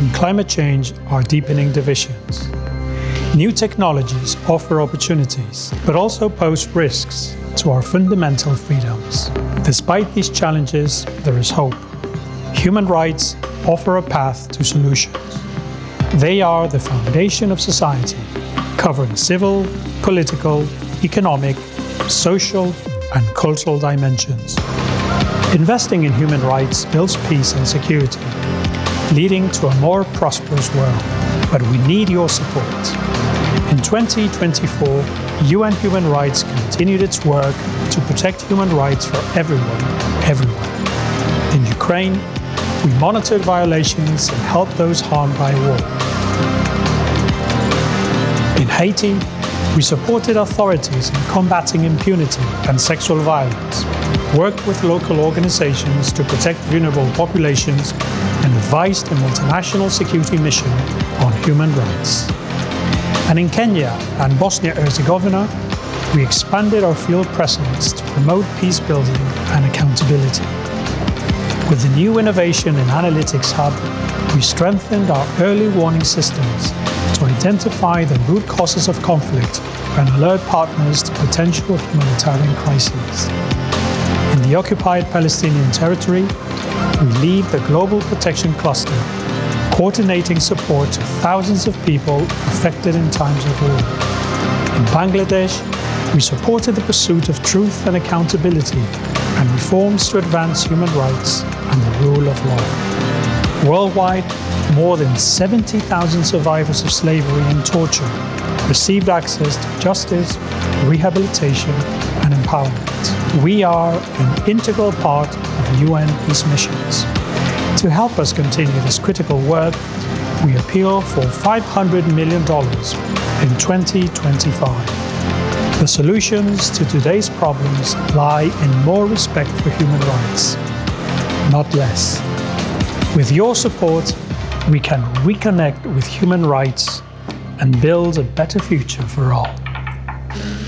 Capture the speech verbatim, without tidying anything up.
and climate change are deepening divisions. New technologies offer opportunities, but also pose risks to our fundamental freedoms. Despite these challenges, there is hope. Human rights offer a path to solutions. They are the foundation of society, covering civil, political, economic, social, and cultural dimensions. Investing in human rights builds peace and security, leading to a more prosperous world. But we need your support. In twenty twenty-four, U N Human Rights continued its work to protect human rights for everyone, everywhere. In Ukraine, we monitored violations and helped those harmed by war. In Haiti, we supported authorities in combating impunity and sexual violence, worked with local organizations to protect vulnerable populations, and advised the multinational security mission on human rights. And in Kenya and Bosnia-Herzegovina, we expanded our field presence to promote peace building and accountability. With the new Innovation and Analytics Hub, we strengthened our early warning systems to identify the root causes of conflict and alert partners to potential humanitarian crises. In the occupied Palestinian territory, we lead the Global Protection Cluster, coordinating support to thousands of people affected in times of war. In Bangladesh, we supported the pursuit of truth and accountability and reforms to advance human rights and the rule of law. Worldwide, more than seventy thousand survivors of slavery and torture received access to justice, rehabilitation, and empowerment. We are an integral part of U N peace missions. To help us continue this critical work, we appeal for five hundred million dollars in twenty twenty-five. The solutions to today's problems lie in more respect for human rights, not less. With your support, we can reconnect with human rights and build a better future for all.